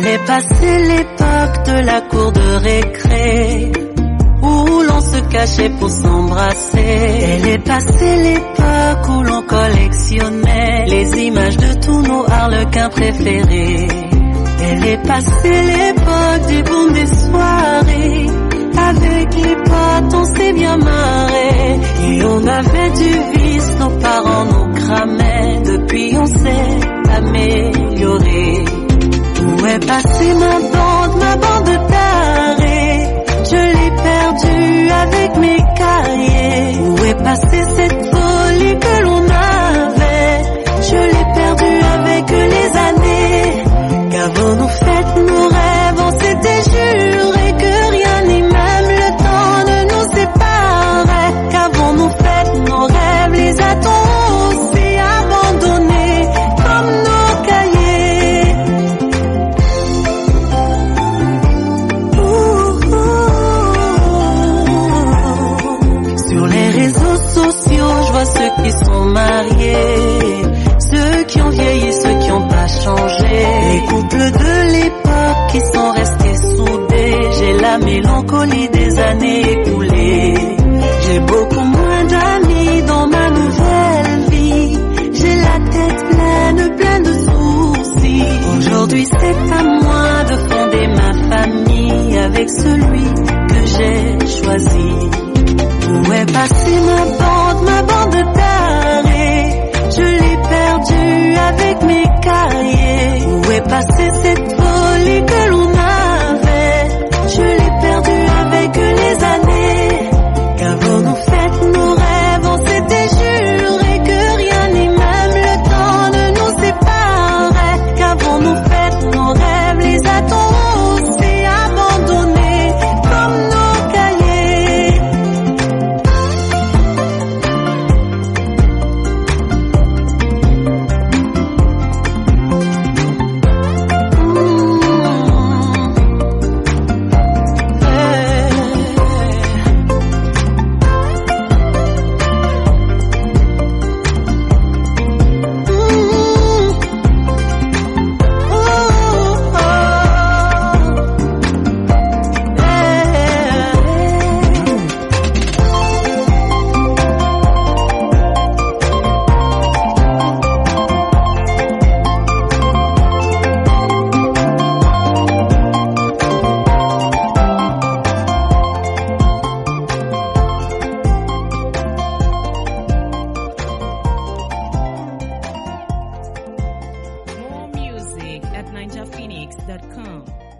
Elle est passée l'époque de la cour de récré, où l'on se cachait pour s'embrasser. Elle est passée l'époque où l'on collectionnait les images de tous nos harlequins préférés. Elle est passée l'époque du boom des soirées, avec les potes on s'est bien marré. Et on avait du vice, nos parents nous cramaient. Depuis on s'est amélioré. Où est passée ma bande tarée? Je l'ai perdue avec mes cahiers. Où est passée cette folie que l'on avait? Je l'ai perdue avec les années. Qu'avons-nous fait nos rêves? On s'était juré que rien ni même le temps ne nous séparait. Qu'avons-nous fait nos rêves? Les a-t-on aussi abandonnés comme nos cahiers? Sur les réseaux sociaux, je vois ceux qui sont mariés, ceux qui ont vieilli, ceux qui n'ont pas changé, les couples de l'époque qui sont restés soudés. J'ai la mélancolie des années écoulées. J'ai beaucoup moins d'amis dans ma nouvelle vie. J'ai la tête pleine de soucis. Aujourd'hui c'est à moi de fonder ma famille avec celui que j'ai choisi. Où est passée ma bande tarée? Je l'ai perdue avec mes cahiers. Où est passée cette folie que l'on avait? Je l'ai perdue avec les années. Qu'avons-nous fait nos rêves? On s'était juré que rien ni même le temps ne nous séparait. Qu'avons-nous fait nos rêves? Les a-t-on aussi abandonnés comme nos cahiers? More music at NinjaPhoenix.com.